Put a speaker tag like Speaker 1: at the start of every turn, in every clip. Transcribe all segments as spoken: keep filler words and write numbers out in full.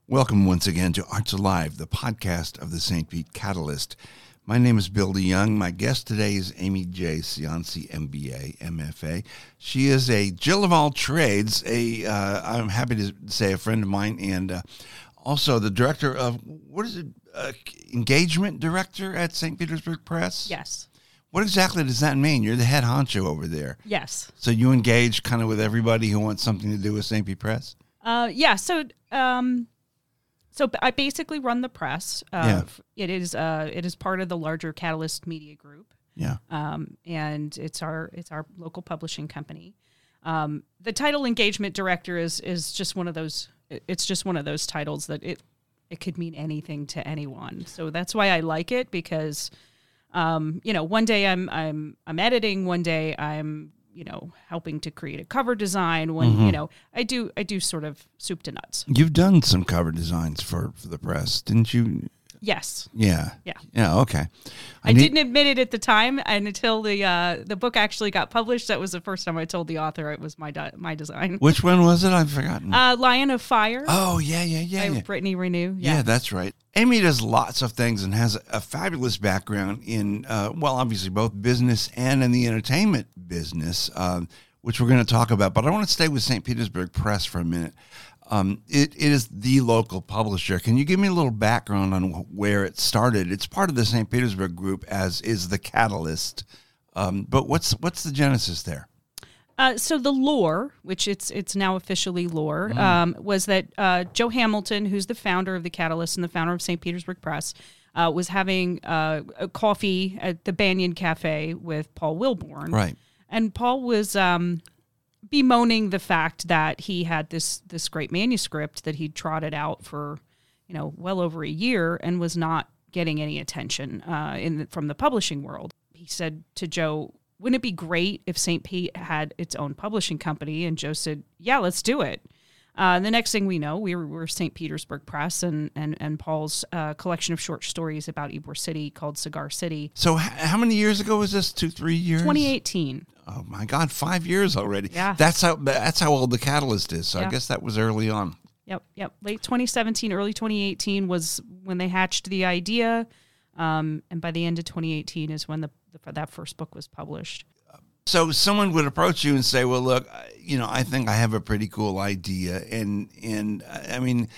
Speaker 1: Welcome once again to Arts Alive, the podcast of the Saint Pete Catalyst. My name is Bill DeYoung. My guest today is Amy J. Cianci, M B A, M F A. She is a Jill of all trades, a, uh, I'm happy to say a friend of mine, and uh, also the director of, what is it, uh, engagement director at Saint Petersburg Press?
Speaker 2: Yes.
Speaker 1: What exactly does that mean? You're the head honcho over there.
Speaker 2: Yes.
Speaker 1: So you engage kind of with everybody who wants something to do with Saint Pete Press?
Speaker 2: Uh, yeah, so... Um So I basically run the press. Uh, yeah. It is uh, it is part of the larger Catalyst Media Group.
Speaker 1: Yeah.
Speaker 2: Um, and it's our it's our local publishing company. Um, the title engagement director is is just one of those. It's just one of those titles that it it could mean anything to anyone. So that's why I like it, because um, you know, one day I'm I'm I'm editing, one day I'm you know, helping to create a cover design when, mm-hmm. you know, I do, I do sort of soup to nuts.
Speaker 1: You've done some cover designs for, for the press, didn't you?
Speaker 2: Yes.
Speaker 1: Yeah.
Speaker 2: Yeah.
Speaker 1: Yeah. Okay.
Speaker 2: I, I need- didn't admit it at the time, and until the uh, the book actually got published, that was the first time I told the author it was my de- my design.
Speaker 1: Which one was it? I've forgotten.
Speaker 2: Uh, Lion of Fire.
Speaker 1: Oh yeah, yeah, yeah.
Speaker 2: By
Speaker 1: yeah.
Speaker 2: Brittany Renew. Yeah.
Speaker 1: yeah, that's right. Amy does lots of things and has a, a fabulous background in, uh, well, obviously both business and in the entertainment business, uh, which we're going to talk about. But I want to stay with Saint Petersburg Press for a minute. Um, it, it is the local publisher. Can you give me a little background on where it started? It's part of the Saint Petersburg group, as is the Catalyst. Um, but what's what's the genesis there?
Speaker 2: Uh, so the lore, which it's it's now officially lore, mm. um, was that uh, Joe Hamilton, who's the founder of the Catalyst and the founder of Saint Petersburg Press, uh, was having uh, a coffee at the Banyan Cafe with Paul Wilborn.
Speaker 1: Right.
Speaker 2: And Paul was... Um, bemoaning the fact that he had this this great manuscript that he'd trotted out for, you know, well over a year and was not getting any attention uh, in the, from the publishing world. He said to Joe, "Wouldn't it be great if Saint Pete had its own publishing company?" And Joe said, "Yeah, let's do it." Uh, the next thing we know, we were, we were Saint Petersburg Press, and and and Paul's uh, collection of short stories about Ybor City called Cigar City.
Speaker 1: So, h- how many years ago was this? Two, three years?
Speaker 2: twenty eighteen.
Speaker 1: Oh my God, five years already.
Speaker 2: Yeah,
Speaker 1: that's how that's how old the Catalyst is. So yeah. I guess that was early on.
Speaker 2: Yep, yep. Late twenty seventeen, early twenty eighteen was when they hatched the idea, um, and by the end of twenty eighteen is when the, the that first book was published.
Speaker 1: So someone would approach you and say, well, look, you know, I think I have a pretty cool idea. And, and I mean,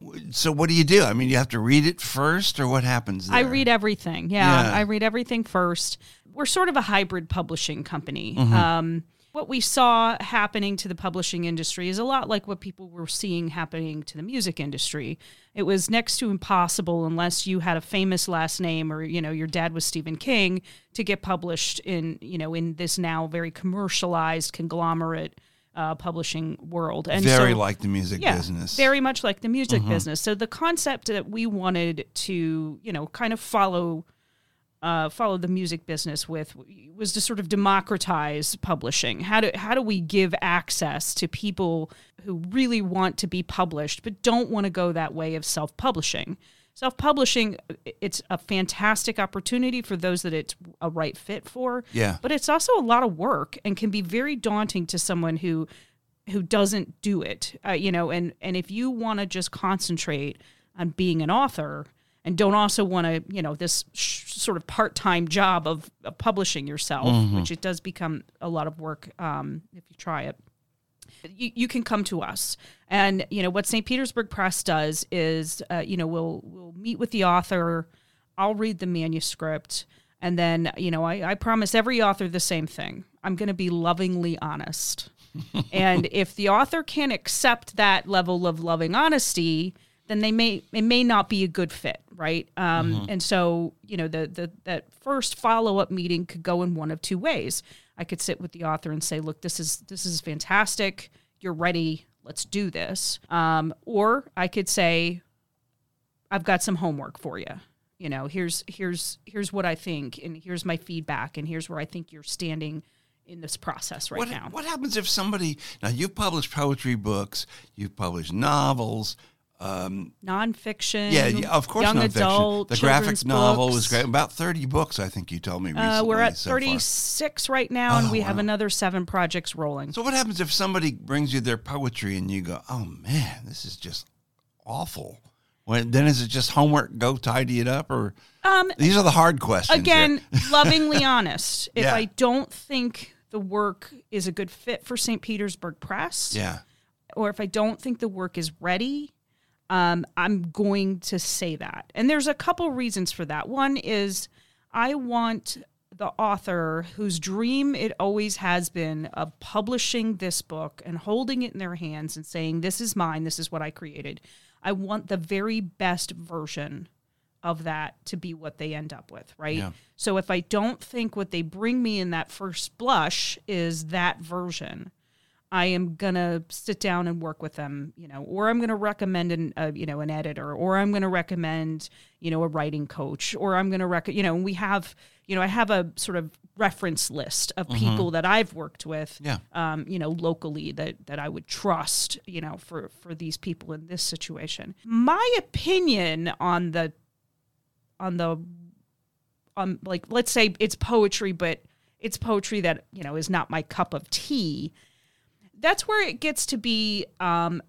Speaker 1: so what do you do? I mean, you have to read it first, or what happens there?
Speaker 2: I read everything. Yeah,
Speaker 1: yeah.
Speaker 2: I read everything first. We're sort of a hybrid publishing company.
Speaker 1: Mm-hmm.
Speaker 2: Um, what we saw happening to the publishing industry is a lot like what people were seeing happening to the music industry. It was next to impossible, unless you had a famous last name or, you know, your dad was Stephen King, to get published in, you know, in this now very commercialized conglomerate uh, publishing world. And
Speaker 1: very
Speaker 2: so,
Speaker 1: like the music
Speaker 2: yeah,
Speaker 1: business.
Speaker 2: Very much like the music
Speaker 1: mm-hmm.
Speaker 2: business. So the concept that we wanted to, you know, kind of follow Uh, follow the music business with was to sort of democratize publishing. How do how do we give access to people who really want to be published but don't want to go that way of self-publishing? Self-publishing, it's a fantastic opportunity for those that it's a right fit for.
Speaker 1: Yeah.
Speaker 2: But it's also a lot of work and can be very daunting to someone who who doesn't do it. Uh, you know, and and if you want to just concentrate on being an author and don't also want to, you know, this sh- sort of part-time job of, of publishing yourself, mm-hmm. which it does become a lot of work um, if you try it, you, you can come to us. And, you know, what Saint Petersburg Press does is, uh, you know, we'll we'll meet with the author, I'll read the manuscript, and then, you know, I, I promise every author the same thing. I'm going to be lovingly honest. And if the author can't accept that level of loving honesty, then they may it may not be a good fit, right? Um, mm-hmm. And so, you know, the the that first follow-up meeting could go in one of two ways. I could sit with the author and say, look, this is this is fantastic. You're ready. Let's do this. Um, or I could say, I've got some homework for you. You know, here's here's here's what I think, and here's my feedback, and here's where I think you're standing in this process right
Speaker 1: what,
Speaker 2: now.
Speaker 1: What happens if somebody, now you've published poetry books, you've published novels, Um,
Speaker 2: nonfiction,
Speaker 1: yeah, yeah, of course,
Speaker 2: young
Speaker 1: nonfiction.
Speaker 2: adult,
Speaker 1: The graphic novel
Speaker 2: books.
Speaker 1: was great. About thirty books, I think you told me recently.
Speaker 2: Uh, we're at
Speaker 1: so
Speaker 2: thirty-six
Speaker 1: far.
Speaker 2: right now, and
Speaker 1: oh,
Speaker 2: we
Speaker 1: wow.
Speaker 2: have another seven projects rolling.
Speaker 1: So what happens if somebody brings you their poetry and you go, oh, man, this is just awful? When, then is it just homework, go tidy it up? Or
Speaker 2: um,
Speaker 1: these are the hard questions.
Speaker 2: Again, lovingly honest. If
Speaker 1: Yeah.
Speaker 2: I don't think the work is a good fit for Saint Petersburg Press,
Speaker 1: Yeah.
Speaker 2: or if I don't think the work is ready, um, I'm going to say that. And there's a couple reasons for that. One is I want the author whose dream it always has been of publishing this book and holding it in their hands and saying, this is mine, this is what I created. I want the very best version of that to be what they end up with, right?
Speaker 1: Yeah.
Speaker 2: So if I don't think what they bring me in that first blush is that version, I am going to sit down and work with them, you know, or I'm going to recommend an, uh, you know, an editor, or I'm going to recommend, you know, a writing coach, or I'm going to rec, you know, we have, you know, I have a sort of reference list of people mm-hmm. that I've worked with,
Speaker 1: yeah.
Speaker 2: um, you know, locally that, that I would trust, you know, for, for these people in this situation. My opinion on the, on the, on like, let's say it's poetry, but it's poetry that, you know, is not my cup of tea. That's where it gets to be um,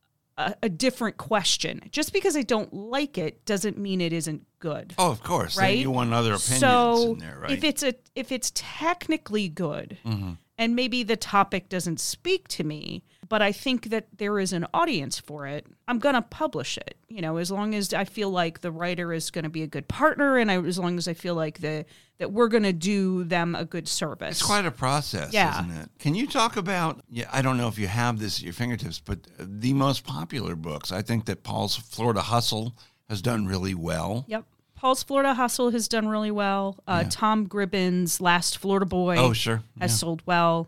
Speaker 2: a, a different question. Just because I don't like it doesn't mean it isn't good.
Speaker 1: Oh, of course.
Speaker 2: Right?
Speaker 1: Then you want other opinions
Speaker 2: so
Speaker 1: in there, right?
Speaker 2: if it's a if it's technically good,
Speaker 1: mm-hmm.
Speaker 2: and maybe the topic doesn't speak to me, but I think that there is an audience for it, I'm going to publish it. You know, as long as I feel like the writer is going to be a good partner, and I, as long as I feel like the that we're going to do them a good service.
Speaker 1: It's quite a process,
Speaker 2: yeah.
Speaker 1: isn't it? Can you talk about, yeah, I don't know if you have this at your fingertips, but the most popular books? I think that Paul's Florida Hustle has done really well.
Speaker 2: Yep. Paul's Florida Hustle has done really well. Uh,
Speaker 1: Yeah.
Speaker 2: Tom Gribbin's Last Florida Boy
Speaker 1: Oh, sure.
Speaker 2: has
Speaker 1: Yeah.
Speaker 2: sold well.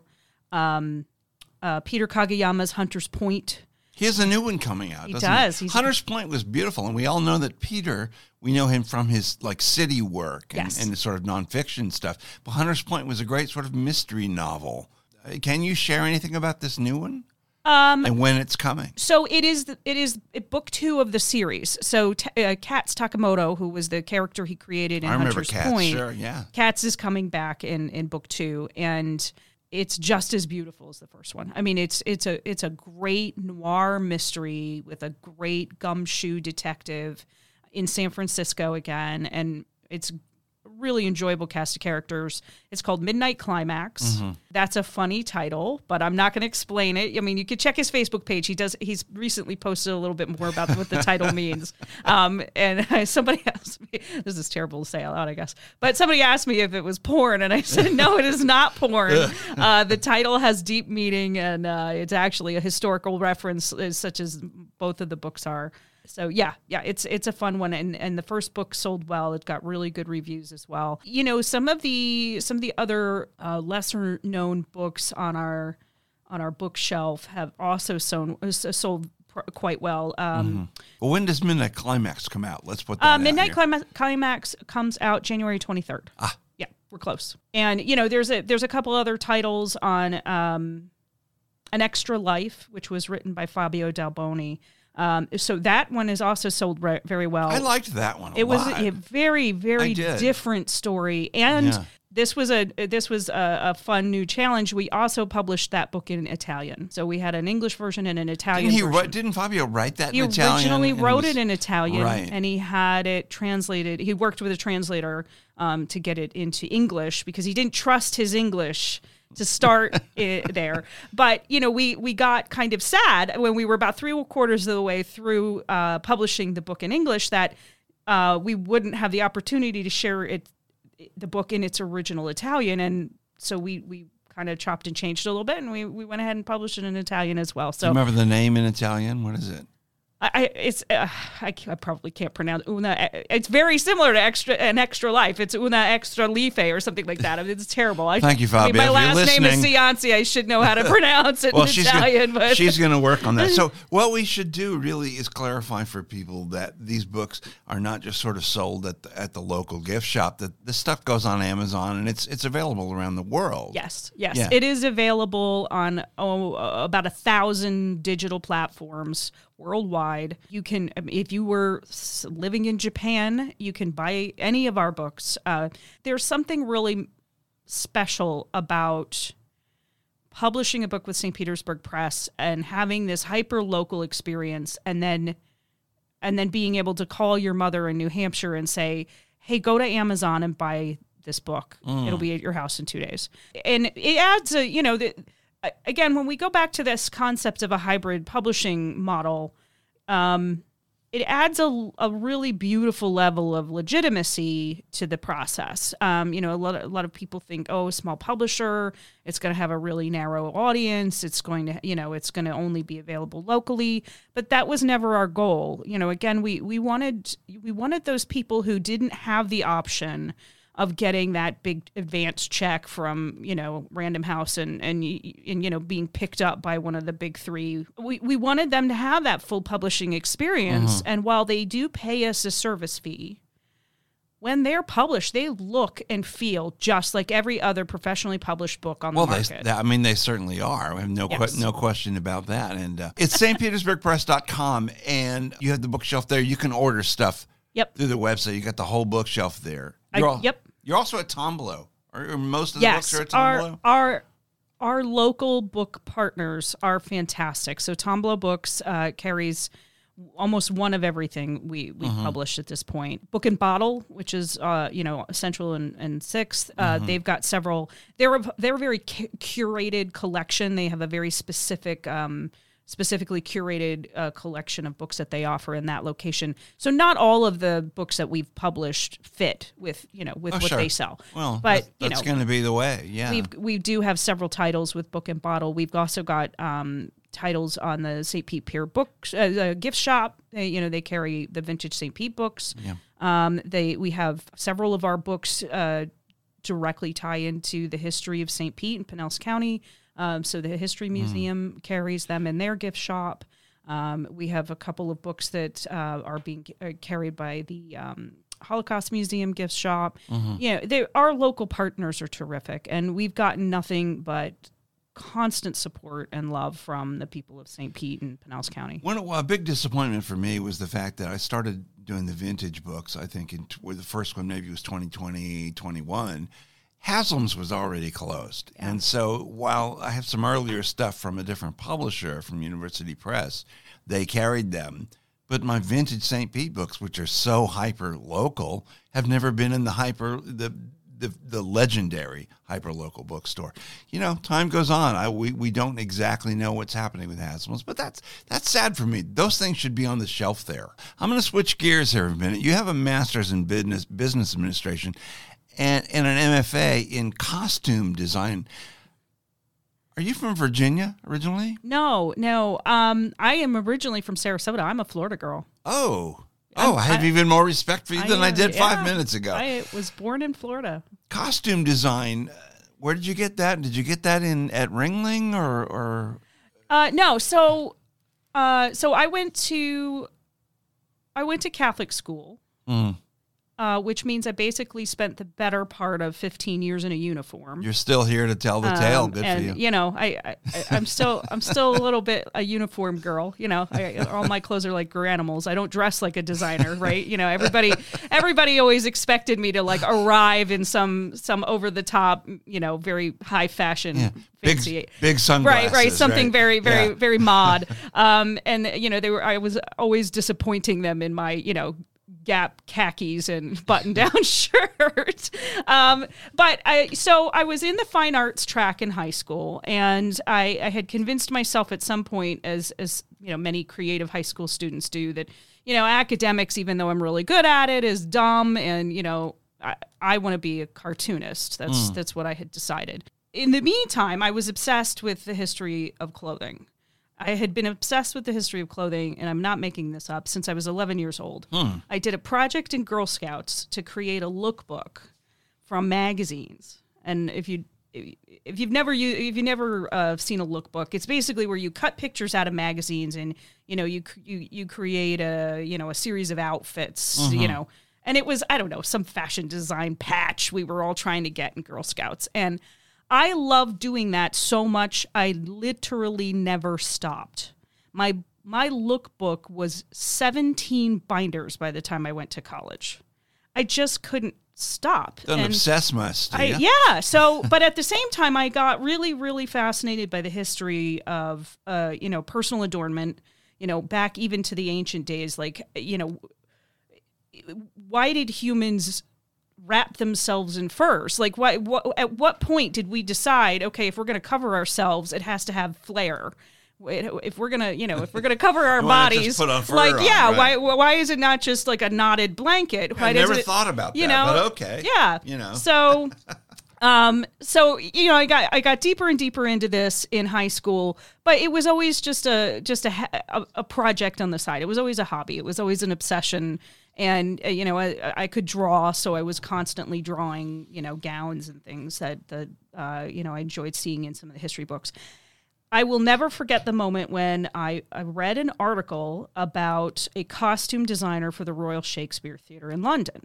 Speaker 2: Um, uh, Peter Kageyama's Hunter's Point.
Speaker 1: He has a new one coming out,
Speaker 2: He
Speaker 1: doesn't
Speaker 2: does.
Speaker 1: he?
Speaker 2: He's-
Speaker 1: Hunter's Point was beautiful, and we all know that Peter, we know him from his like city work and,
Speaker 2: Yes.
Speaker 1: and sort of nonfiction stuff. But Hunter's Point was a great sort of mystery novel. Uh, Can you share anything about this new one
Speaker 2: Um,
Speaker 1: and when it's coming?
Speaker 2: So it is. The, it is book two of the series. So t- uh, Katz Takamoto, who was the character he created in
Speaker 1: I remember
Speaker 2: Hunter's
Speaker 1: Katz,
Speaker 2: Point,
Speaker 1: sure, yeah.
Speaker 2: Katz is coming back in, in book two, and it's just as beautiful as the first one. I mean, it's it's a it's a great noir mystery with a great gumshoe detective in San Francisco again, and it's really enjoyable cast of characters. It's called Midnight Climax.
Speaker 1: Mm-hmm.
Speaker 2: That's a funny title, but I'm not going to explain it. I mean, you could check his Facebook page. He does. He's recently posted a little bit more about what the title means. Um, and somebody asked me, this is terrible to say out loud, I guess, but somebody asked me if it was porn, and I said, no, it is not porn. Uh, the title has deep meaning, and uh, it's actually a historical reference, uh, such as both of the books are. So yeah, yeah, it's it's a fun one, and, and the first book sold well. It got really good reviews as well. You know, some of the some of the other uh, lesser known books on our on our bookshelf have also sold sold pr- quite well. Um,
Speaker 1: Mm-hmm. Well, when does Midnight Climax come out? Let's put that
Speaker 2: uh,
Speaker 1: out
Speaker 2: Midnight
Speaker 1: here.
Speaker 2: Climax, Climax comes out January twenty-third.
Speaker 1: Ah.
Speaker 2: Yeah, we're close. And you know, there's a there's a couple other titles on um, An Extra Life, which was written by Fabio Dalboni. Um, so that one is also sold re- very well.
Speaker 1: I liked that one a
Speaker 2: It was
Speaker 1: lot.
Speaker 2: a very, very
Speaker 1: I did.
Speaker 2: different story, and
Speaker 1: Yeah.
Speaker 2: this was a this was a, a fun new challenge. We also published that book in Italian, so we had an English version and an Italian.
Speaker 1: Didn't he
Speaker 2: version.
Speaker 1: write, didn't Fabio write that
Speaker 2: He
Speaker 1: in Italian?
Speaker 2: originally
Speaker 1: and
Speaker 2: wrote
Speaker 1: was-
Speaker 2: it in Italian,
Speaker 1: Right.
Speaker 2: and he had it translated. He worked with a translator um, to get it into English because he didn't trust his English to start it there. But, you know, we, we got kind of sad when we were about three quarters of the way through uh, publishing the book in English that uh, we wouldn't have the opportunity to share it, the book in its original Italian. And so we, we kind of chopped and changed a little bit, and we, we went ahead and published it in Italian as well.
Speaker 1: Do
Speaker 2: So
Speaker 1: you remember the name in Italian? What is it?
Speaker 2: I, I it's uh, I, ca- I probably can't pronounce una. It's very similar to extra an extra life. It's una extra life or something like that. I mean, it's terrible. I,
Speaker 1: Thank you,
Speaker 2: I mean,
Speaker 1: Fabio.
Speaker 2: my
Speaker 1: If you're
Speaker 2: last name is
Speaker 1: listening-
Speaker 2: Cianci. I should know how to pronounce it
Speaker 1: Well,
Speaker 2: in
Speaker 1: she's
Speaker 2: Italian.
Speaker 1: gonna,
Speaker 2: but
Speaker 1: she's going to work on that. So what we should do really is clarify for people that these books are not just sort of sold at the, at the local gift shop. That this stuff goes on Amazon and it's it's available around the world.
Speaker 2: yes, yes,
Speaker 1: Yeah.
Speaker 2: it is available on oh about a thousand digital platforms worldwide. You can, if you were s- living in Japan, you can buy any of our books. Uh, there's something really special about publishing a book with Saint Petersburg Press and having this hyper local experience, and then and then being able to call your mother in New Hampshire and say, hey, go to Amazon and buy this book. Mm. It'll be at your house in two days. And it adds a, you know, the, again, when we go back to this concept of a hybrid publishing model, um, it adds a, a really beautiful level of legitimacy to the process. Um, you know, a lot, of, a lot of people think, oh, small publisher, it's going to have a really narrow audience. It's going to, you know, it's going to only be available locally. But that was never our goal. You know, again, we we wanted we wanted those people who didn't have the option of getting that big advance check from, you know, Random House and, and, and, you know, being picked up by one of the big three. We we wanted them to have that full publishing experience. Mm-hmm. And while they do pay us a service fee, when they're published, they look and feel just like every other professionally published book on
Speaker 1: well,
Speaker 2: the market.
Speaker 1: They, I mean, they certainly are. I have no, yes. que- no question about that. And uh, it's Saint Petersburg Press dot com, and you have the bookshelf there. You can order stuff
Speaker 2: yep.
Speaker 1: through the website. You got the whole bookshelf there. You're all,
Speaker 2: I, yep.
Speaker 1: You're also at Tomblo. Or most of the
Speaker 2: yes,
Speaker 1: books are at Tomblo?
Speaker 2: Our, our, our local book partners are fantastic. So Tomblo Books uh, carries almost one of everything we, we mm-hmm. published at this point. Book and Bottle, which is, uh, you know, Central and, and Sixth. Uh, mm-hmm. They've got several. They're a, they're a very cu- curated collection. They have a very specific um specifically curated uh, collection of books that they offer in that location. So not all of the books that we've published fit with, you know, with
Speaker 1: oh,
Speaker 2: what
Speaker 1: sure.
Speaker 2: they sell.
Speaker 1: Well,
Speaker 2: but
Speaker 1: that's,
Speaker 2: you
Speaker 1: that's
Speaker 2: know,
Speaker 1: going to be the way. Yeah.
Speaker 2: We we do have several titles with Book and Bottle. We've also got um, titles on the Saint Pete Pier Books uh, gift shop. They, you know, they carry the vintage Saint Pete books.
Speaker 1: Yeah.
Speaker 2: Um, they we have several of our books uh, directly tie into the history of Saint Pete and Pinellas County. Um, so the History Museum mm. carries them in their gift shop. Um, we have a couple of books that uh, are being uh, carried by the um, Holocaust Museum gift shop. Mm-hmm. You know, they, our local partners are terrific, and we've gotten nothing but constant support and love from the people of Saint Pete and Pinellas County.
Speaker 1: One a big disappointment for me was the fact that I started doing the vintage books, I think, in where the first one maybe was twenty twenty, twenty-one. Haslam's was already closed. Yeah. And so while I have some earlier stuff from a different publisher, from University Press, they carried them. But my vintage Saint Pete books, which are so hyper-local, have never been in the hyper the the, the legendary hyper-local bookstore. You know, time goes on. I, we, we don't exactly know what's happening with Haslam's, but that's that's sad for me. Those things should be on the shelf there. I'm going to switch gears here a minute. You have a master's in business business administration, and, and an M F A in costume design. Are you from Virginia originally?
Speaker 2: No, no. Um, I am originally from Sarasota. I'm a Florida girl.
Speaker 1: Oh, oh, I'm, I have I, even more respect for you I, than I did yeah, five minutes ago.
Speaker 2: I was born in Florida.
Speaker 1: Costume design. Where did you get that? Did you get that in at Ringling or? or?
Speaker 2: Uh, no. So, uh, so I went to, I went to Catholic school. Mm. Uh, which means I basically spent the better part of fifteen years in a uniform.
Speaker 1: You're still here to tell the tale. Um, Good
Speaker 2: and,
Speaker 1: for you.
Speaker 2: You know, I, I, I'm still, I'm still a little bit a uniform girl. You know, I, all my clothes are like Garanimals. I don't dress like a designer, right? You know, everybody, everybody always expected me to like arrive in some, some over the top, you know, very high fashion,
Speaker 1: yeah.
Speaker 2: fancy,
Speaker 1: big, big sunglasses,
Speaker 2: right, right, something
Speaker 1: right?
Speaker 2: very, very,
Speaker 1: yeah.
Speaker 2: very mod. Um, and you know, they were, I was always disappointing them in my, you know, Gap khakis and button-down shirt. Um, but I, so I was in the fine arts track in high school, and I, I had convinced myself at some point, as as you know, many creative high school students do, that you know, academics, even though I'm really good at it, is dumb, and you know, I, I want to be a cartoonist. That's mm. that's what I had decided. In the meantime, I was obsessed with the history of clothing. I had been obsessed with the history of clothing, and I'm not making this up, since I was eleven years old. Hmm. I did a project in Girl Scouts to create a lookbook from magazines. And if you if you've never you if you've never uh, seen a lookbook, it's basically where you cut pictures out of magazines, and you know you you you create a you know a series of outfits, mm-hmm. you know. And it was, I don't know, some fashion design patch we were all trying to get in Girl Scouts, and I love doing that so much, I literally never stopped. My my lookbook was seventeen binders by the time I went to college. I just couldn't stop.
Speaker 1: Don't and obsess much, do
Speaker 2: I,
Speaker 1: you?
Speaker 2: Yeah. So, but at the same time, I got really, really fascinated by the history of, uh, you know, personal adornment. you know, back even to the ancient days, like, you know, why did humans wrap themselves in furs? Like, why, what, at what point did we decide, okay, if we're going to cover ourselves, it has to have flair? If we're gonna, you know, if we're gonna cover our bodies, like, yeah,
Speaker 1: on, right?
Speaker 2: why, why is it not just like a knotted blanket? Why
Speaker 1: I never
Speaker 2: it,
Speaker 1: thought about
Speaker 2: you
Speaker 1: that,
Speaker 2: know,
Speaker 1: but okay,
Speaker 2: yeah,
Speaker 1: you know,
Speaker 2: so, um, so you know, I got I got deeper and deeper into this in high school, but it was always just a just a a, a project on the side. It was always a hobby. It was always an obsession. And, uh, you know, I, I could draw, so I was constantly drawing, you know, gowns and things that, that uh, you know, I enjoyed seeing in some of the history books. I will never forget the moment when I, I read an article about a costume designer for the Royal Shakespeare Theatre in London.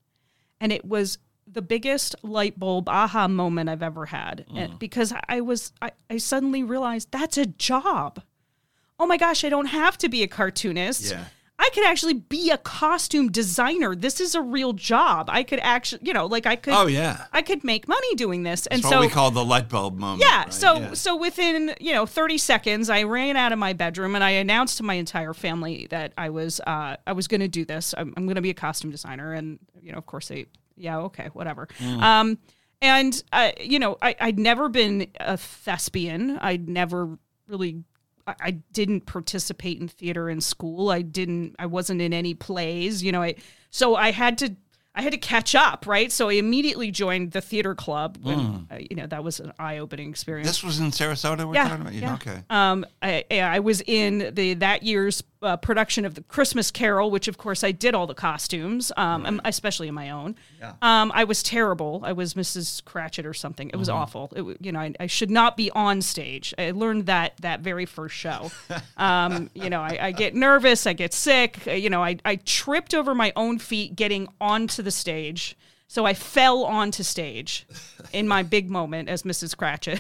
Speaker 2: And it was the biggest light bulb aha moment I've ever had. Mm. And because I was, I, I suddenly realized that's a job. Oh my gosh, I don't have to be a cartoonist.
Speaker 1: Yeah.
Speaker 2: I could actually be a costume designer. This is a real job. I could actually, you know, like I could.
Speaker 1: Oh yeah.
Speaker 2: I could make money doing this, and
Speaker 1: That's
Speaker 2: so
Speaker 1: what we call the light bulb moment.
Speaker 2: Yeah.
Speaker 1: Right?
Speaker 2: So
Speaker 1: yeah.
Speaker 2: so within you know thirty seconds, I ran out of my bedroom and I announced to my entire family that I was uh, I was going to do this. I'm, I'm going to be a costume designer, and you know, of course, they yeah okay whatever. Mm. Um, and uh, you know, I I'd never been a thespian. I'd never really. I didn't participate in theater in school. I didn't, I wasn't in any plays, you know, I, so I had to, I had to catch up, right? So I immediately joined the theater club. When, mm. uh, you know, that was an eye-opening experience.
Speaker 1: This was in Sarasota we're
Speaker 2: yeah,
Speaker 1: talking about?
Speaker 2: Yeah.
Speaker 1: Okay.
Speaker 2: Um, I, I was in the that year's uh, production of The Christmas Carol, which, of course, I did all the costumes, um, right. especially in my own. Yeah. Um, I was terrible. I was Missus Cratchit or something. It was mm-hmm. awful. It, you know, I, I should not be on stage. I learned that that very first show. um, you know, I, I get nervous. I get sick. You know, I, I tripped over my own feet getting onto the stage. So I fell onto stage in my big moment as Missus Cratchit.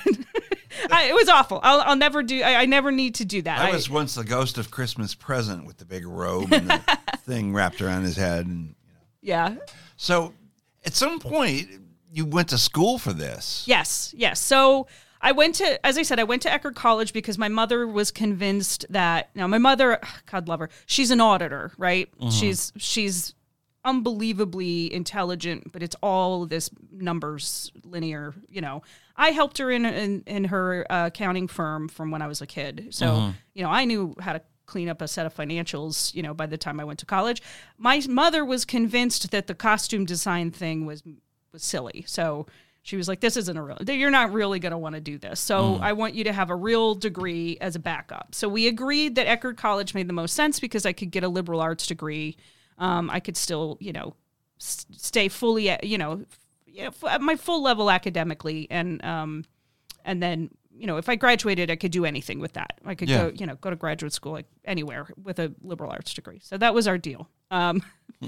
Speaker 2: I, it was awful. I'll, I'll never do. I, I never need to do that.
Speaker 1: I
Speaker 2: I
Speaker 1: was once the ghost of Christmas Present with the big robe and the thing wrapped around his head. And, you know.
Speaker 2: Yeah.
Speaker 1: So at some point, you went to school for this.
Speaker 2: Yes. Yes. So I went to, as I said, I went to Eckerd College because my mother was convinced that. Now, my mother, God love her, she's an auditor, right? Mm-hmm. She's she's. unbelievably intelligent, but it's all this numbers linear, you know. I helped her in in, in her uh, accounting firm from when I was a kid. So, mm-hmm. you know, I knew how to clean up a set of financials, you know, by the time I went to college. My mother was convinced that the costume design thing was was silly. So she was like, this isn't a real, you're not really going to want to do this. So mm. I want you to have a real degree as a backup. So we agreed that Eckerd College made the most sense because I could get a liberal arts degree. Um, I could still, you know, s- stay fully, at, you know, you know, at my full level academically, and um, and then, you know, if I graduated, I could do anything with that. I could yeah. go, you know, go to graduate school like anywhere with a liberal arts degree. So that was our deal. Um,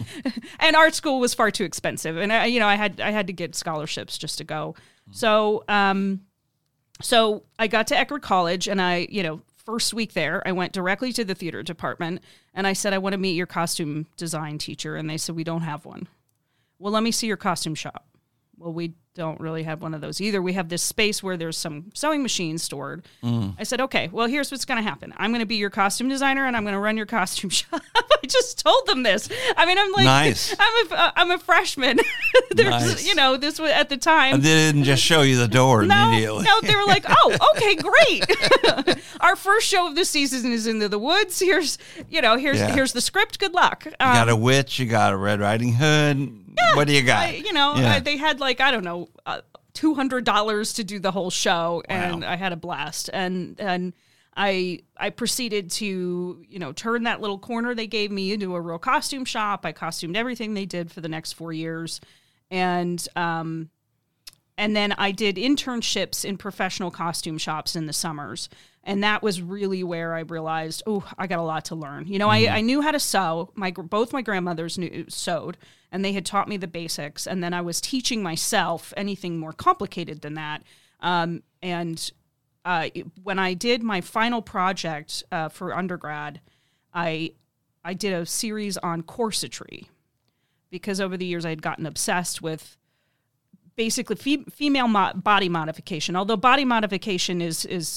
Speaker 2: and art school was far too expensive, and I, you know, I had I had to get scholarships just to go. So, um, so I got to Eckerd College, and I, you know. First week there, I went directly to the theater department and I said, I want to meet your costume design teacher. And they said, we don't have one. Well, let me see your costume shop. Well, we don't really have one of those either. We have this space where there's some sewing machines stored. Mm. I said, okay, well, here's what's going to happen. I'm going to be your costume designer and I'm going to run your costume shop. I just told them this. I mean, I'm like,
Speaker 1: nice.
Speaker 2: I'm a, I'm a freshman. There's, nice. You know, this was at the time.
Speaker 1: And they didn't just show you the door
Speaker 2: no,
Speaker 1: immediately.
Speaker 2: No, they were like, oh, okay, great. Our first show of the season is Into the Woods. Here's, you know, here's, yeah. here's the script. Good luck. Um,
Speaker 1: you got a witch. You got a Red Riding Hood.
Speaker 2: Yeah,
Speaker 1: what do you got?
Speaker 2: I, you know,
Speaker 1: yeah.
Speaker 2: I, they had like, I don't know, uh, two hundred dollars to do the whole show. And wow. I had a blast. And, and I, I proceeded to, you know, turn that little corner they gave me into a real costume shop. I costumed everything they did for the next four years. And, um, and then I did internships in professional costume shops in the summers. And that was really where I realized, oh, I got a lot to learn. You know, mm-hmm. I, I knew how to sew. My both my grandmothers knew sewed, and they had taught me the basics. And then I was teaching myself anything more complicated than that. Um, and uh, when I did my final project uh, for undergrad, I I did a series on corsetry, because over the years I had gotten obsessed with basically fe- female mo- body modification. Although body modification is is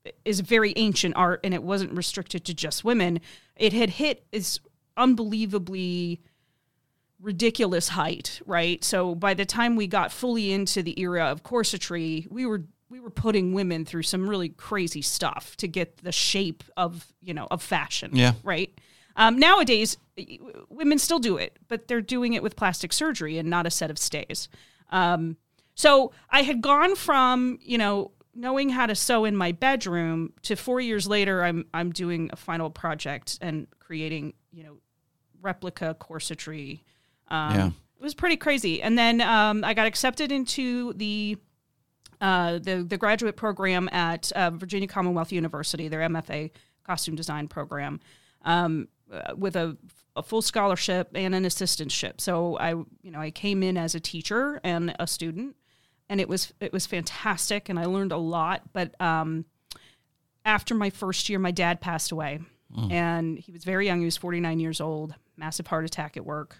Speaker 2: is very ancient art, and it wasn't restricted to just women. It had hit this unbelievably ridiculous height, right? So by the time we got fully into the era of corsetry, we were we were putting women through some really crazy stuff to get the shape of, you know, of fashion.
Speaker 1: Yeah.
Speaker 2: Right. Um, nowadays, women still do it, but they're doing it with plastic surgery and not a set of stays. Um, so I had gone from, you know, knowing how to sew in my bedroom to four years later, I'm I'm doing a final project and creating, you know, replica corsetry. Um,
Speaker 1: yeah.
Speaker 2: It was pretty crazy. And then um, I got accepted into the uh, the the graduate program at uh, Virginia Commonwealth University, their M F A costume design program, um, uh, with a, a full scholarship and an assistantship. So I, you know, I came in as a teacher and a student, and it was it was fantastic, and I learned a lot. But um, after my first year, my dad passed away, mm. and he was very young. He was forty-nine years old, massive heart attack at work.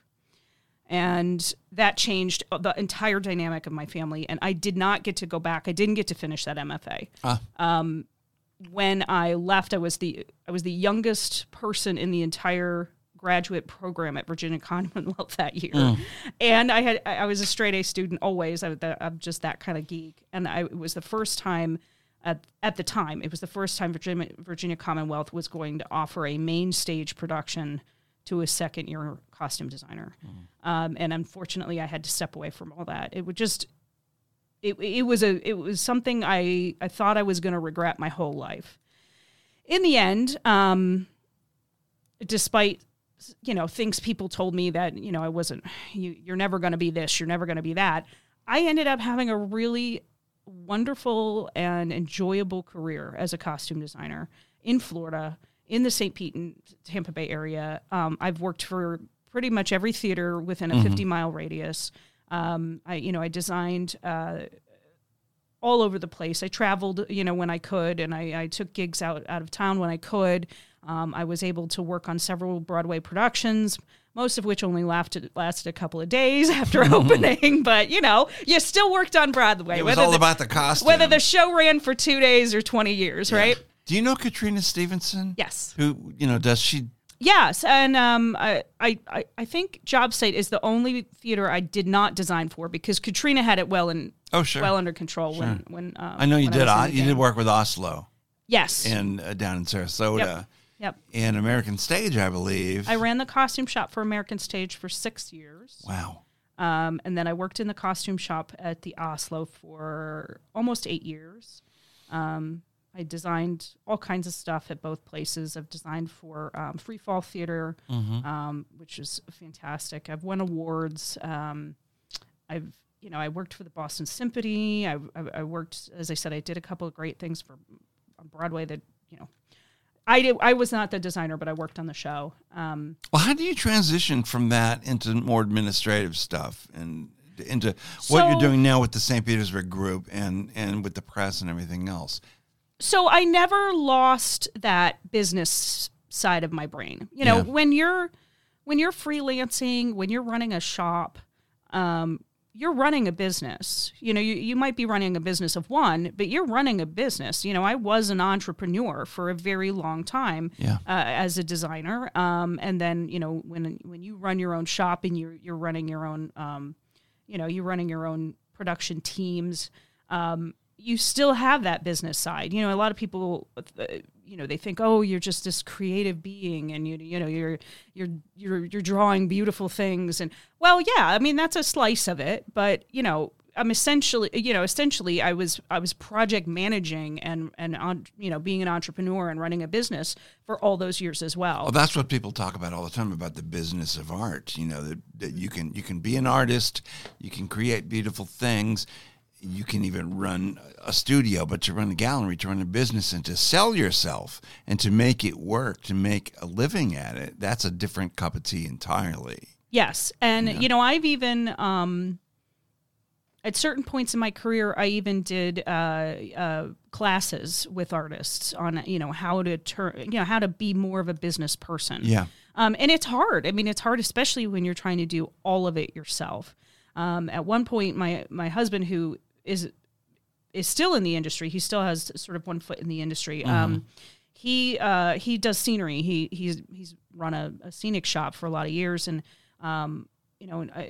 Speaker 2: And that changed the entire dynamic of my family. And I did not get to go back. I didn't get to finish that M F A. Ah. Um, when I left, I was the I was the youngest person in the entire graduate program at Virginia Commonwealth that year. Mm. And I had I was a straight A student always. I, I'm just that kind of geek. And I, it was the first time at at the time. It was the first time Virginia Virginia Commonwealth was going to offer a main stage production to a second year costume designer. Mm. Um, and unfortunately I had to step away from all that. It would just, it it was a, it was something I, I thought I was going to regret my whole life. In the end, um, despite, you know, things people told me that, you know, I wasn't, you, you're never going to be this, you're never going to be that. I ended up having a really wonderful and enjoyable career as a costume designer in Florida, in the Saint Pete and Tampa Bay area. Um, I've worked for pretty much every theater within a mm-hmm. fifty mile radius. Um, I, you know, I designed uh, all over the place. I traveled, you know, when I could, and I, I took gigs out, out of town when I could. Um, I was able to work on several Broadway productions, most of which only lasted, lasted a couple of days after opening. But, you know, you still worked on Broadway.
Speaker 1: It was all the, about the costume.
Speaker 2: Whether the show ran for two days or twenty years, yeah. right?
Speaker 1: Do you know Katrina Stevenson?
Speaker 2: Yes.
Speaker 1: Who, you know, does she?
Speaker 2: Yes, and um, I, I, I think Job Site is the only theater I did not design for because Katrina had it well in
Speaker 1: oh sure
Speaker 2: well under control
Speaker 1: sure.
Speaker 2: when when um,
Speaker 1: I know you
Speaker 2: when
Speaker 1: did.
Speaker 2: I
Speaker 1: I, you did work with Oslo.
Speaker 2: Yes,
Speaker 1: and uh, down in Sarasota.
Speaker 2: Yep. Yep.
Speaker 1: And American Stage, I believe.
Speaker 2: I ran the costume shop for American Stage for six years.
Speaker 1: Wow.
Speaker 2: Um, and then I worked in the costume shop at the Oslo for almost eight years. Um. I designed all kinds of stuff at both places. I've designed for um, Free Fall Theater, mm-hmm. um, which is fantastic. I've won awards. Um, I've, you know, I worked for the Boston Symphony. I, I, I worked, as I said, I did a couple of great things for on Broadway that, you know, I did. I was not the designer, but I worked on the show. Um,
Speaker 1: well, how do you transition from that into more administrative stuff and into what
Speaker 2: so,
Speaker 1: you're doing now with the Saint Petersburg group and, and with the press and everything else?
Speaker 2: So I never lost that business side of my brain. You know, yeah. when you're when you're freelancing, when you're running a shop, um, you're running a business. You know, you, you might be running a business of one, but you're running a business. You know, I was an entrepreneur for a very long time
Speaker 1: yeah.
Speaker 2: uh, as a designer. Um, and then, you know, when when you run your own shop and you're you're running your own, um, you know, you're running your own production teams. Um, you still have that business side. You know, a lot of people, uh, you know, they think, oh, you're just this creative being and you, you know, you're, you're, you're, you're drawing beautiful things. And well, yeah, I mean, that's a slice of it, but you know, I'm essentially, you know, essentially I was, I was project managing and, and on, you know, being an entrepreneur and running a business for all those years as well.
Speaker 1: Well, that's what people talk about all the time about the business of art. You know, that, that you can, you can be an artist, you can create beautiful things. You can even run a studio, but to run a gallery, to run a business and to sell yourself and to make it work, to make a living at it, that's a different cup of tea entirely.
Speaker 2: Yes. And,
Speaker 1: yeah.
Speaker 2: you know, I've even, um, at certain points in my career, I even did uh, uh, classes with artists on, you know, how to turn, you know, how to be more of a business person.
Speaker 1: Yeah.
Speaker 2: Um, and it's hard. I mean, it's hard, especially when you're trying to do all of it yourself. Um, at one point, my, my husband, who is is still in the industry. He still has sort of one foot in the industry. Mm-hmm. Um, he uh, he does scenery. He he's he's run a, a scenic shop for a lot of years, and um, you know, uh,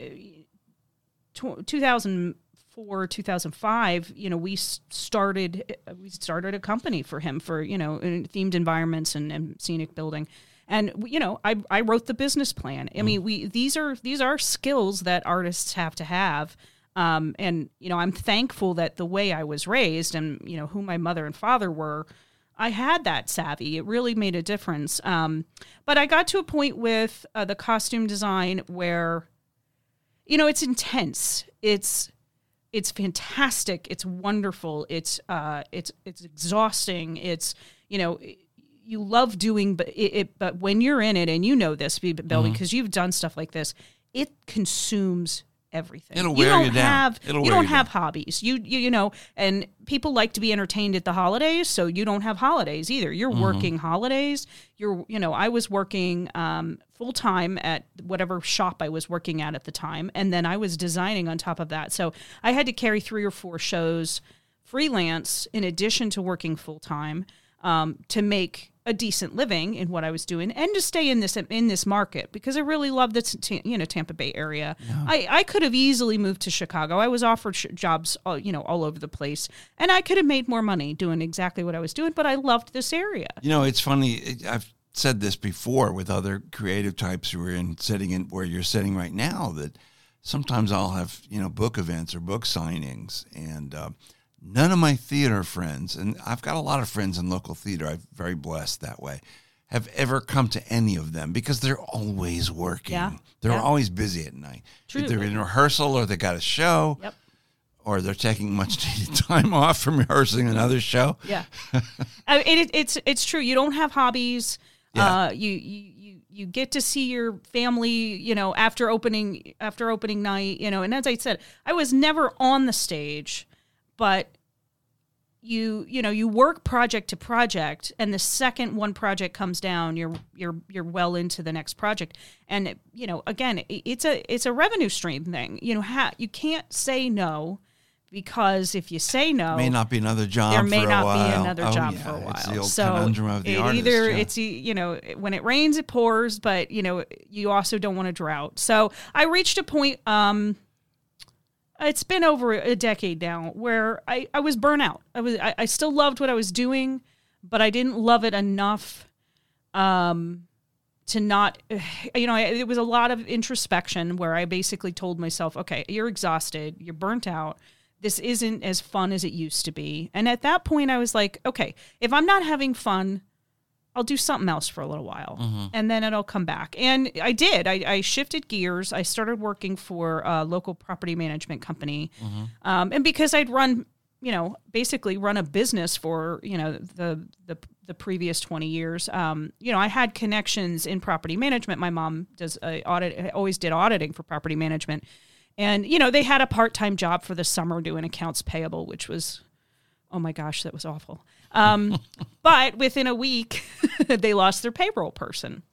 Speaker 2: two thousand four, two thousand five, you know, we started we started a company for him for you know themed environments and, and scenic building. And you know, I I wrote the business plan. I mean, we these are these are skills that artists have to have. Um, and you know, I'm thankful that the way I was raised and you know who my mother and father were, I had that savvy. It really made a difference. Um, but I got to a point with uh, the costume design where, you know, it's intense. It's it's fantastic. It's wonderful. It's uh, it's it's exhausting. It's you know. You love doing, but it, it. But when you're in it, and you know this, Bill, mm-hmm. because you've done stuff like this, it consumes everything.
Speaker 1: It'll
Speaker 2: you
Speaker 1: wear
Speaker 2: don't
Speaker 1: you down.
Speaker 2: Have,
Speaker 1: It'll
Speaker 2: you
Speaker 1: wear
Speaker 2: don't
Speaker 1: you
Speaker 2: have
Speaker 1: down.
Speaker 2: hobbies. You, you you know, and people like to be entertained at the holidays, so you don't have holidays either. You're mm-hmm. working holidays. You're, you know, I was working um, full time at whatever shop I was working at at the time, and then I was designing on top of that. So I had to carry three or four shows freelance in addition to working full time um, to make a decent living in what I was doing and to stay in this in this market because I really love the t- you know Tampa Bay area. Yeah. I, I could have easily moved to Chicago. I was offered sh- jobs all, you know all over the place, and I could have made more money doing exactly what I was doing. But I loved this area.
Speaker 1: You know, it's funny. I've said this before with other creative types who are in sitting in where you're sitting right now. That sometimes I'll have you know book events or book signings and. Uh, None of my theater friends, and I've got a lot of friends in local theater, I'm very blessed that way, have ever come to any of them because they're always working.
Speaker 2: Yeah.
Speaker 1: They're
Speaker 2: yeah.
Speaker 1: always busy at night.
Speaker 2: True.
Speaker 1: They're in rehearsal or they got a show.
Speaker 2: Yep.
Speaker 1: Or they're taking much needed time off from rehearsing another show.
Speaker 2: Yeah. I mean, it, it's it's true. You don't have hobbies.
Speaker 1: Yeah.
Speaker 2: Uh, you, you you you get to see your family, you know, after opening after opening night, you know, and as I said, I was never on the stage. But you you know you work project to project, and the second one project comes down, you're you're you're well into the next project. And you know again, it's a it's a revenue stream thing. You know, ha- you can't say no because if you say no,
Speaker 1: may not be another job.
Speaker 2: There may
Speaker 1: for
Speaker 2: not
Speaker 1: a while.
Speaker 2: be another
Speaker 1: oh,
Speaker 2: job
Speaker 1: yeah.
Speaker 2: for a while.
Speaker 1: It's the old
Speaker 2: so
Speaker 1: conundrum of the
Speaker 2: it
Speaker 1: artist.
Speaker 2: either
Speaker 1: yeah.
Speaker 2: it's you know when it rains it pours, but you know you also don't want a drought. So I reached a point. Um, It's been over a decade now where I, I was burnt out. I was I, I still loved what I was doing, but I didn't love it enough um, to not, you know, it was a lot of introspection where I basically told myself, okay, you're exhausted, you're burnt out. This isn't as fun as it used to be. And at that point I was like, okay, if I'm not having fun, I'll do something else for a little while, mm-hmm. and then it'll come back. And I did. I, I shifted gears. I started working for a local property management company. Mm-hmm. Um, and because I'd run, you know, basically run a business for, you know, the the, the previous twenty years, um, you know, I had connections in property management. My mom does a audit, always did auditing for property management. And, you know, they had a part-time job for the summer doing accounts payable, which was, oh my gosh, that was awful. Um, but within a week, they lost their payroll person,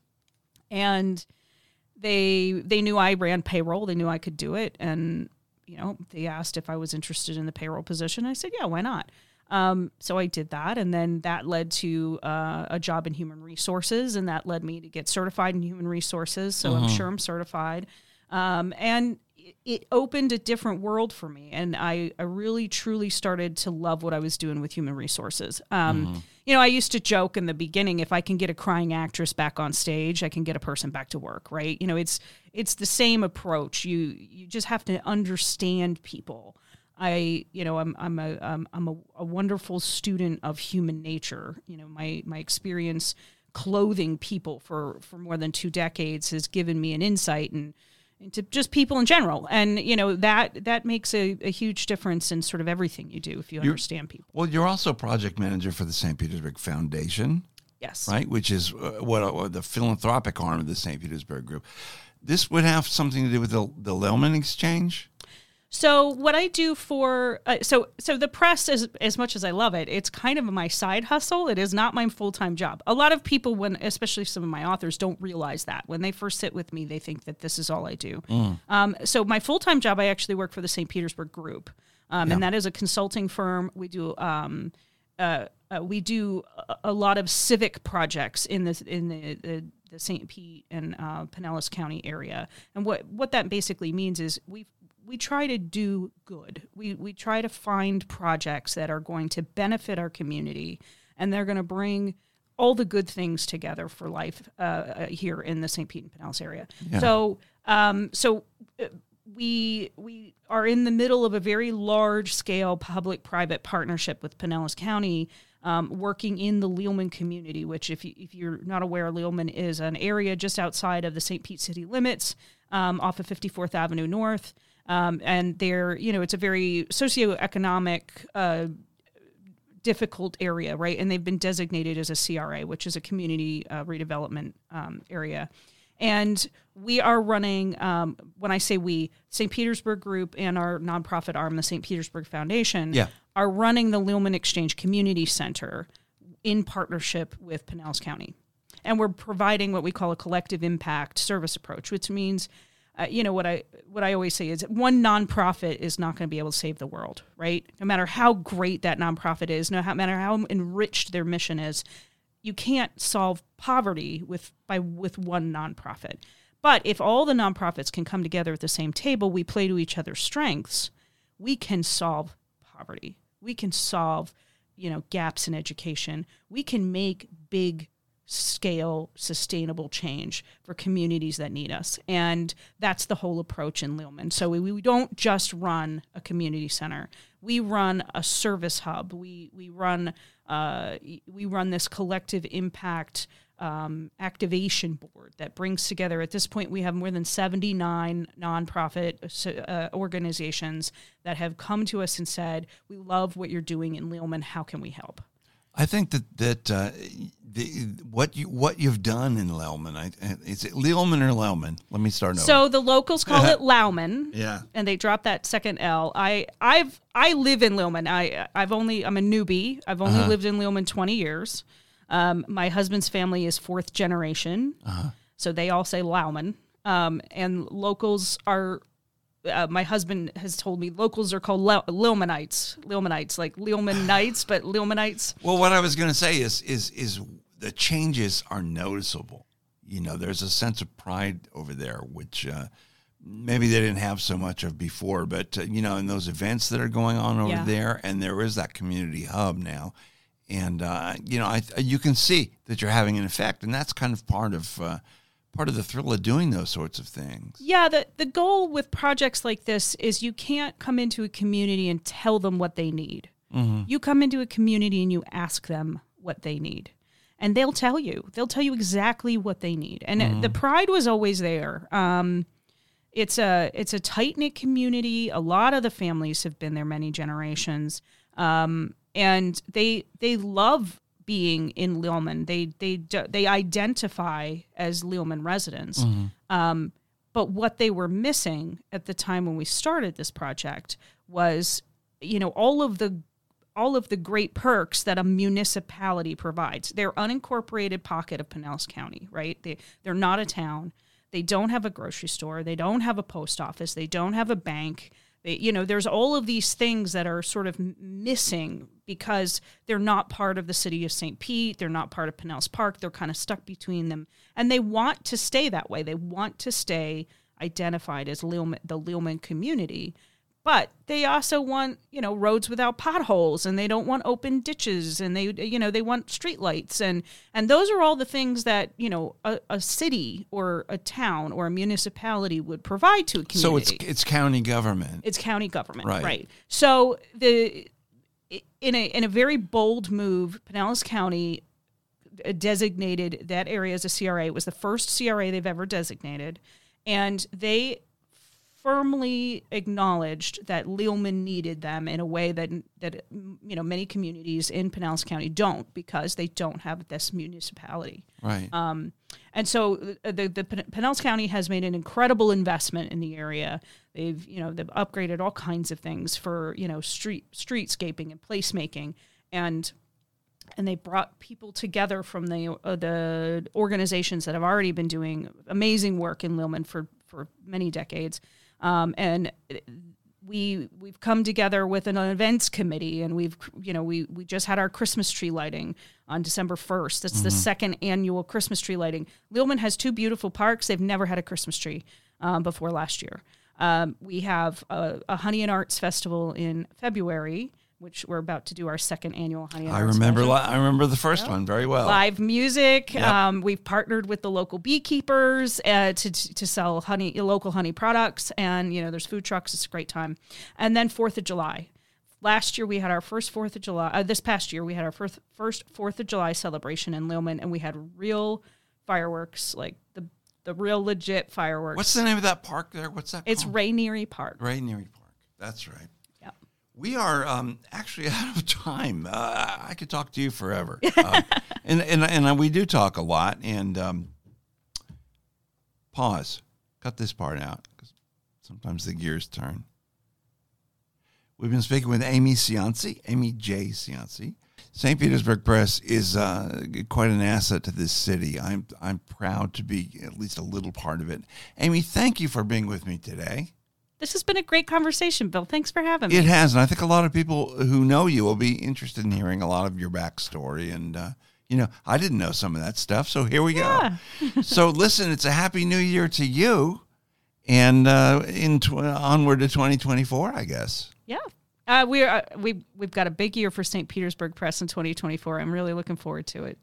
Speaker 2: and they they knew I ran payroll. They knew I could do it, and you know they asked if I was interested in the payroll position. I said, yeah, why not? Um, so I did that, and then that led to uh, a job in human resources, and that led me to get certified in human resources. So mm-hmm. I'm sure I'm certified, um, and it opened a different world for me. And I, I really, truly started to love what I was doing with human resources. Um, mm-hmm. You know, I used to joke in the beginning, if I can get a crying actress back on stage, I can get a person back to work, right? You know, it's it's the same approach. You you just have to understand people. I, you know, I'm I'm a I'm, I'm a, a wonderful student of human nature. You know, my my experience clothing people for, for more than two decades has given me an insight and into just people in general. And, you know, that that makes a, a huge difference in sort of everything you do if you
Speaker 1: you're,
Speaker 2: understand people.
Speaker 1: Well, you're also project manager for the Saint Petersburg Foundation.
Speaker 2: Yes.
Speaker 1: Right, which is uh, what uh, the philanthropic arm of the Saint Petersburg Group. This would have something to do with the, the Lehman Exchange?
Speaker 2: So what I do for uh, so so the press, as as much as I love it, it's kind of my side hustle. It is not my full time job. A lot of people, when especially some of my authors, don't realize that when they first sit with me, they think that this is all I do. Mm. Um, so my full time job, I actually work for the Saint Petersburg Group. um,
Speaker 1: Yeah.
Speaker 2: and that is a consulting firm. We do um, uh, uh, we do a, a lot of civic projects in the in the, the, the Saint Pete and uh, Pinellas County area. And what what that basically means is we we try to do good. We we try to find projects that are going to benefit our community, and they're going to bring all the good things together for life uh, here in the Saint Pete and Pinellas area.
Speaker 1: Yeah.
Speaker 2: So, um, so uh, we we are in the middle of a very large scale public-private partnership with Pinellas County, um, working in the Lealman community. Which, if you, if you're not aware, Lealman is an area just outside of the Saint Pete city limits, um, off of fifty-fourth Avenue North, um, and they're you know it's a very socioeconomic Uh, difficult area, right? And they've been designated as a C R A, which is a community uh, redevelopment um, area. And we are running, um, when I say we, Saint Petersburg Group and our nonprofit arm, the Saint Petersburg Foundation,
Speaker 1: Yeah.
Speaker 2: are running the Lealman Exchange Community Center in partnership with Pinellas County. And we're providing what we call a collective impact service approach, which means Uh, you know, what I what I always say is one nonprofit is not going to be able to save the world, right? No matter how great that nonprofit is, no matter how enriched their mission is, you can't solve poverty with by with one nonprofit. But if all the nonprofits can come together at the same table, we play to each other's strengths, we can solve poverty. We can solve, you know, gaps in education. We can make big scale sustainable change for communities that need us. And that's the whole approach in Lealman. So we, we don't just run a community center. We run a service hub. We we run uh, we run this collective impact um, activation board that brings together, at this point we have more than seventy-nine nonprofit uh, organizations that have come to us and said, we love what you're doing in Lealman. How can we help?
Speaker 1: I think that that uh, the what you what you've done in Lealman, I, is it Lealman or Lealman? Let me start over.
Speaker 2: So the locals call it Lauman,
Speaker 1: Yeah,
Speaker 2: and they drop that second L. I I've I live in Lealman. I I've only I'm a newbie. I've only
Speaker 1: Uh-huh.
Speaker 2: lived in Lealman twenty years. Um, my husband's family is fourth generation,
Speaker 1: Uh-huh.
Speaker 2: so they all say Lauman. Um, and locals are. Uh, my husband has told me locals are called Le- Lealmanites, Lealmanites, like Lealman Knights, but Lealmanites.
Speaker 1: Well, what I was going to say is is is the changes are noticeable. You know, there's a sense of pride over there, which uh, maybe they didn't have so much of before. But uh, you know, in those events that are going on over
Speaker 2: Yeah.
Speaker 1: there, and there is that community hub now, and uh, you know, I you can see that you're having an effect, and that's kind of part of. Uh, part of the thrill of doing those sorts of things.
Speaker 2: Yeah, the, the goal with projects like this is you can't come into a community and tell them what they need.
Speaker 1: Mm-hmm.
Speaker 2: You come into a community and you ask them what they need. And they'll tell you. They'll tell you exactly what they need. And
Speaker 1: Mm-hmm.
Speaker 2: the pride was always there. Um, it's a it's a tight-knit community. A lot of the families have been there many generations. Um, and they they love being in Lealman. They they they identify as Lealman residents.
Speaker 1: Mm-hmm.
Speaker 2: Um, but what they were missing at the time when we started this project was, you know, all of the all of the great perks that a municipality provides. They're unincorporated pocket of Pinellas County, right? They they're not a town. They don't have a grocery store. They don't have a post office. They don't have a bank. They, you know, there's all of these things that are sort of missing because they're not part of the city of Saint Pete. They're not part of Pinellas Park. They're kind of stuck between them. And they want to stay that way. They want to stay identified as Lealman, the Lealman community. But they also want, you know, roads without potholes, and they don't want open ditches, and they, you know, they want streetlights, and and those are all the things that, you know, a, a city or a town or a municipality would provide to a community.
Speaker 1: So it's it's county government.
Speaker 2: It's county government,
Speaker 1: Right.
Speaker 2: right? So the in a in a very bold move, Pinellas County designated that area as a C R A. It was the first C R A they've ever designated, and they firmly acknowledged that Lealman needed them in a way that that you know many communities in Pinellas County don't, because they don't have this municipality.
Speaker 1: Right.
Speaker 2: Um, and so the, the Pinellas County has made an incredible investment in the area. They've you know they've upgraded all kinds of things for you know street streetscaping and placemaking, and and they brought people together from the uh, the organizations that have already been doing amazing work in Lealman for for many decades. Um, and we we've come together with an events committee, and we've you know we we just had our Christmas tree lighting on December first. That's mm-hmm. the second annual Christmas tree lighting. Leelman has two beautiful parks. They've never had a Christmas tree um, before last year. Um, we have a, a Honey and Arts Festival in February, which we're about to do our second annual Honey and
Speaker 1: I
Speaker 2: Arts
Speaker 1: remember.
Speaker 2: Festival.
Speaker 1: Li- I remember the first yep. one very well.
Speaker 2: Live music.
Speaker 1: Yep.
Speaker 2: Um, we've partnered with the local beekeepers uh, to to sell honey, local honey products, and you know, there's food trucks. It's a great time. And then Fourth of July. Last year we had our first Fourth of July. Uh, this past year we had our first first Fourth of July celebration in Leelman, and we had real fireworks, like the the real legit fireworks.
Speaker 1: What's the name of that park there? What's that?
Speaker 2: It's
Speaker 1: called?
Speaker 2: Rainieri Park.
Speaker 1: Rainieri Park. That's right.
Speaker 2: Yeah.
Speaker 1: We are um, actually out of time. Uh, I could talk to you forever, uh, and and and we do talk a lot. And um, pause. Cut this part out because sometimes the gears turn. We've been speaking with Amy Cianci, Amy J. Cianci. Saint Petersburg Press is uh, quite an asset to this city. I'm I'm proud to be at least a little part of it. Amy, thank you for being with me today.
Speaker 2: This has been a great conversation, Bill. Thanks for having me.
Speaker 1: It has, and I think a lot of people who know you will be interested in hearing a lot of your backstory. And, uh, you know, I didn't know some of that stuff, so here we
Speaker 2: yeah.
Speaker 1: go. So, listen, it's a happy new year to you, and uh, in tw- onward to twenty twenty-four, I guess.
Speaker 2: Yeah. Uh, we're uh, we we've got a big year for Saint Petersburg Press in twenty twenty-four. I'm really looking forward to it.